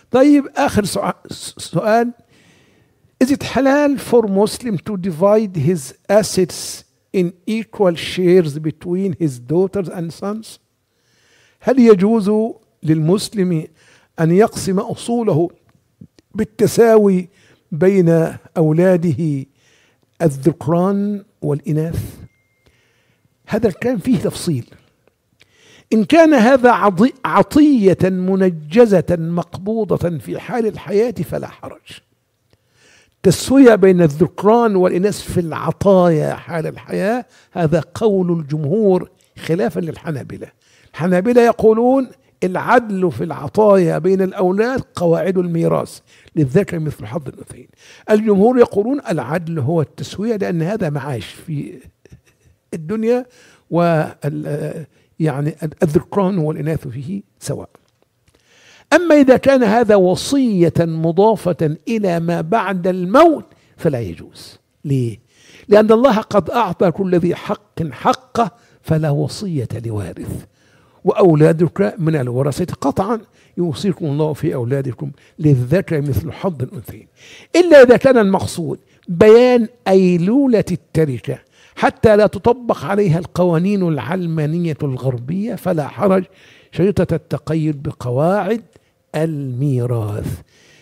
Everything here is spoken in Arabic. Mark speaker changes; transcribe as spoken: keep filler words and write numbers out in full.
Speaker 1: طيب آخر سؤال: Is it halal for Muslim to divide his assets in equal shares between his daughters and sons؟ هل يجوز للمسلم أن يقسم أصوله بالتساوي بين أولاده الذكران والإناث؟ هذا الكلام فيه تفصيل. إن كان هذا عطية منجزة مقبوضة في حال الحياة فلا حرج. تسوية بين الذكران والإناث في العطايا حال الحياة هذا قول الجمهور خلافا للحنابلة. الحنابلة يقولون العدل في العطايا بين الأولاد قواعد الميراث للذكر مثل حظ الأنثيين. الجمهور يقولون العدل هو التسوية، لأن هذا معاش في الدنيا، وال يعني الذكران والإناث فيه سواء. أما إذا كان هذا وصية مضافة إلى ما بعد الموت فلا يجوز. ليه؟ لأن الله قد أعطى كل ذي حق حقه، فلا وصية لوارث. وأولادك من الورثة قطعا، يوصيكم الله في أولادكم للذكر مثل حظ الأنثيين، إلا إذا كان المقصود بيان أيلولة التركة حتى لا تطبق عليها القوانين العلمانية الغربية، فلا حرج، شريطة التقيد بقواعد الميراث.